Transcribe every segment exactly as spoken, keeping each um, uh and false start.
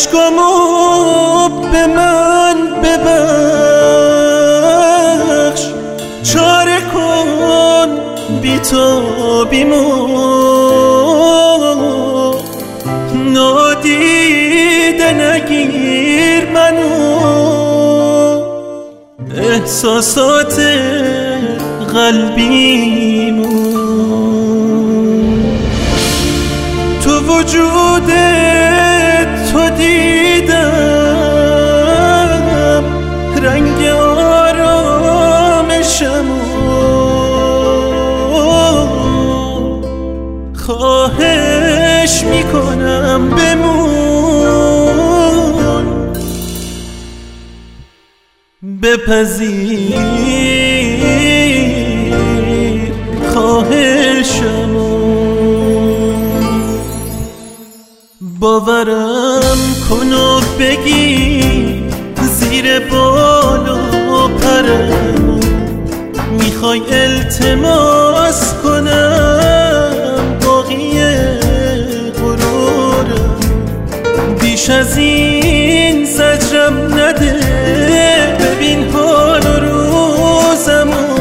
اشکامو به من ببخش، چاره کن بی تو بیمو، نادیده نگیر منو، احساسات قلبیمو. تو وجود تو دیدم رنگ آرامشمو، خواهش میکنم بمون، بپذیر خواهشمو. باورم کن و بگی زیر بال و پرم، میخوای التماس کنم باقی غرورم، بیش از این زجرم نده، ببین حال و روزمو.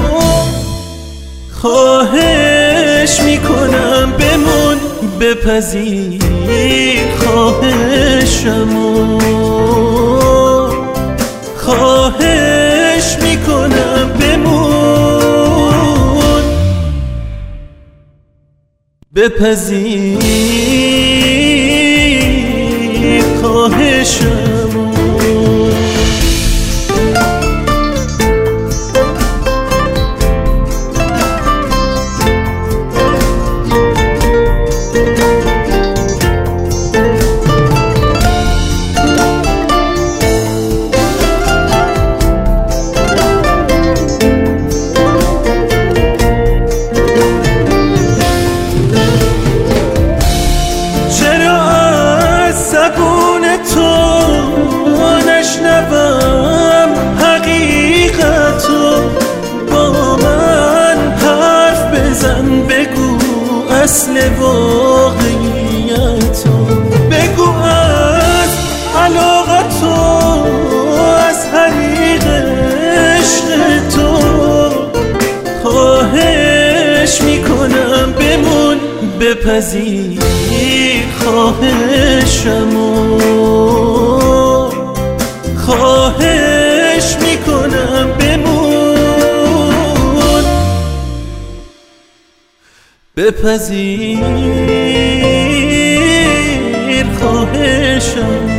خواهش میکنم بمون، بپذیر خواهشمو، خواهش میکنم بمون، بپذیر خواهشمو. اصل واقعیتو بگو، از علاقتو، از حریق عشق تو. خواهش میکنم بمون، بپذیر خواهشمو، خواهش میکنم بمون، بپذیر خواهشم.